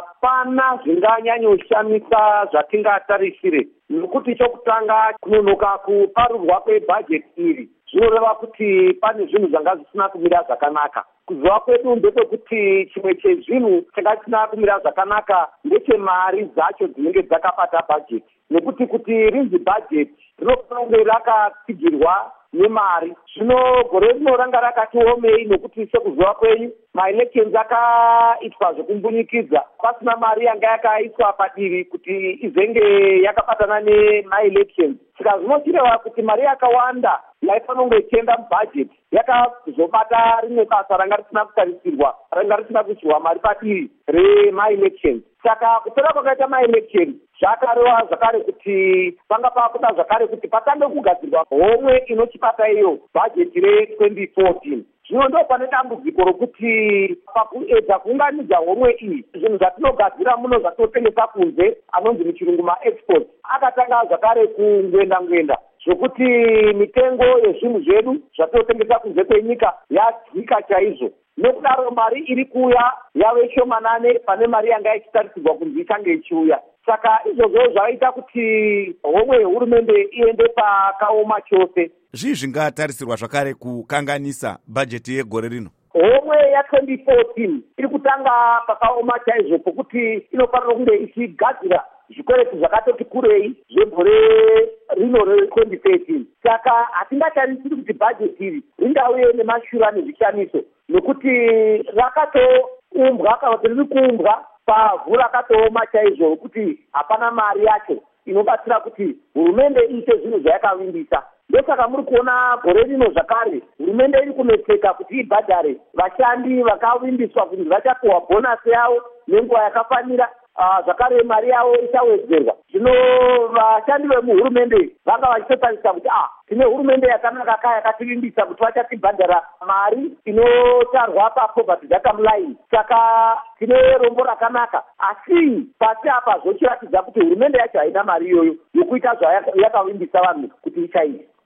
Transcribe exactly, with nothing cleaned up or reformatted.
hapana zvinganyanyoshamisa zvatingatarisire, nokuti chokutanga kunonoka kuparurwa kwebhajeti iri zvinoreva kuti pane zvinhu zvanga zvisina kumira zvakanaka. Kuziva kwedu ndepekuti chimwe chezvinhu changa chisina kumira zvakanaka ndechemari dzacho dzinenge dzakabata bhajeti, nokuti kuti rinzi bhajeti rinofanira kunge rakatsigirwa nemari. Zvino gore rino ranga rakati omei nokuti sekuziva kwenyu maelections akaitwa zvekumbunyikidza pasina mari yanga yakaiswa padivi kuti izenge yakabatana nemaelections. Saka zvinochireva kuti mari yakawanda yaifanira kunge ichienda mubhajeti yakazobata rimwe basa ranga risina kutarisirwa, ranga risina kuisirwa mari padivi remaelections. Saka kupera kwakaita maelection zvakareva zvakare kuti panga pakuda zvakare kuti patange kugadzirwa homwe inochibata iyo bhajeti re-twenty fourteen. Zvino ndo pane dambudziko rokuti pakuedza kuunganidza homwe iyi zvinhu zvatinogadzira muno zvatinotengesa kunze anonzi muchirungu maexport akatanga zvakare kungoenda ngoenda zvokuti mitengo yezvinhu zvedu zvatinotengesa kunze kwenyika yadzika chaizvo. Nokudaro mari iri kuuya yave shomanane pane mari yanga ichitarisirwa kunzi ichange ichiuya. Saka izvozvo zvavaita kuti homwe yehurumende iende pakaoma chose. Zvii zvingatarisirwa zvakare kukanganisa bhajeti yegore rino? Homwe ya-twenty fourteen iri kutanga pakaoma chaizvo pokuti inofanira kunge ichigadzira zvikweretu zvakatoti kurei zvegore rino re-twenty thirteen. Saka hatingatarisiri kuti bhajeti iri ringauye nemashura nezvishamiso, nokuti rakatoumbwa kana kuti riri kuumbwa pavhu rakatooma chaizvo rokuti hapana mari yacho inobatsira kuti hurumende iite zvinhu zvayakavimbisa. Ndosaka muri kuona gore rino zvakare hurumende iri kunetseka kuti ibhadhare vashandi vakavimbiswa kuti vachapiwa bhonasi yavo nenguva yakafanira. Uh, zvakare mari yavo ichawedzerwa. Zvino vashandi vemuhurumende vanga vachitotarisa kuti ah tine hurumende yakanaka kaya yakativimbisa kuti vachatibhadhara mari inotarwa papoverty data line. Saka tine rombo rakanaka, asi pasi apa zvochiratidza kuti hurumende yacho haina mari iyoyo yokuita zvayakavimbisa vanhu kuti ichaita.